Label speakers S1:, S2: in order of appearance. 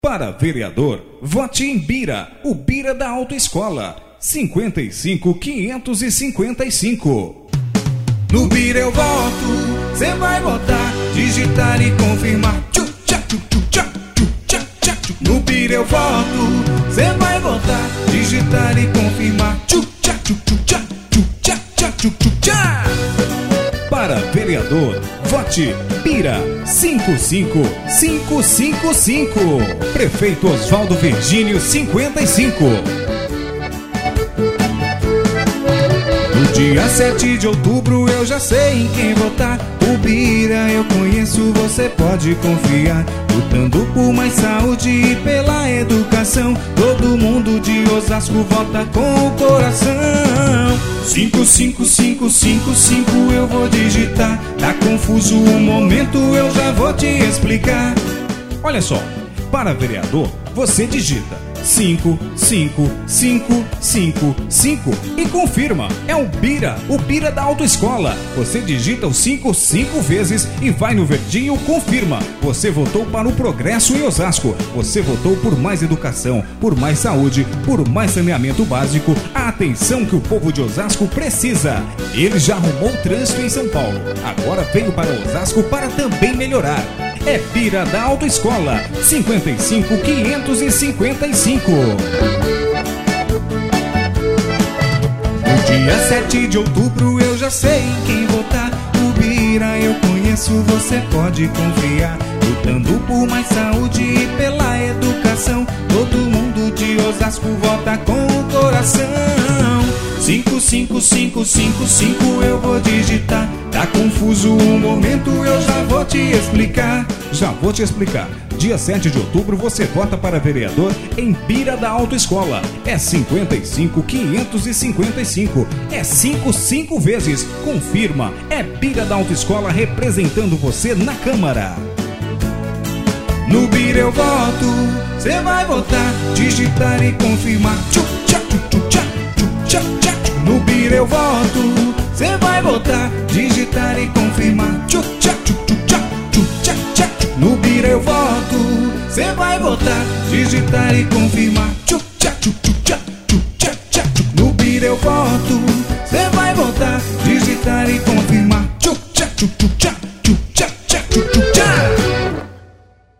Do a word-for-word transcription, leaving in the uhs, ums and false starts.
S1: Para vereador, vote em Bira, o Bira da Autoescola, cinquenta e cinco, quinhentos e cinquenta e cinco.
S2: No Bira eu voto, cê vai votar, digitar e confirmar. Tchu, tchá, tchu, tchu, tchá, tchu, tchá, tchá, tchu. No Bira eu voto, cê vai votar, digitar e confirmar. Tchu, tchá, tchu, tchu, tchá, tchu, tchá, tchá, tchu, tchu, tchá.
S1: Para vereador, vote Bira cinco cinco cinco cinco cinco. Prefeito Oswaldo Virgínio cinquenta e cinco.
S2: No dia sete de outubro eu já sei em quem votar. O Bira eu conheço, você pode confiar. Lutando por mais saúde e pela educação, todo mundo de Osasco vota com o coração. Cinco, cinco, cinco, cinco, cinco eu vou digitar. Tá confuso o momento, eu já vou te explicar.
S1: Olha só, para vereador, você digita cinco cinco cinco cinco cinco e confirma. É o Bira, o Bira da Autoescola. Você digita o cinco cinco vezes e vai no verdinho, confirma. Você votou para o progresso em Osasco. Você votou por mais educação, por mais saúde, por mais saneamento básico. A atenção que o povo de Osasco precisa. Ele já arrumou o trânsito em São Paulo. Agora veio para Osasco para também melhorar. É Bira da Autoescola, cinquenta e cinco, quinhentos e cinquenta e cinco.
S2: No dia sete de outubro eu já sei em quem votar. O Bira eu conheço, você pode confiar. Lutando por mais saúde e pela educação, todo mundo de Osasco vota com o coração. Cinco, cinco, cinco, cinco, cinco eu vou digitar. Tá confuso o momento, eu já vou te explicar.
S1: Já vou te explicar. Dia sete de outubro você vota para vereador em Bira da Autoescola. É cinquenta e cinco, quinhentos e cinquenta e cinco. É cinco, cinco vezes. Confirma. É Bira da Autoescola representando você na Câmara.
S2: No Bira eu voto, cê vai votar, digitar e confirmar. Tchu, tchá, tchu, tchu, tchá, tchu, tchá, tchá, tchu. No Bira eu voto, cê vai votar, digitar e confirmar. Tchu, tchá, tchu, tchu, tchá, tchu, tchá, tchá, tchu. No Bira eu voto, cê vai votar, digitar e confirmar. Tchu,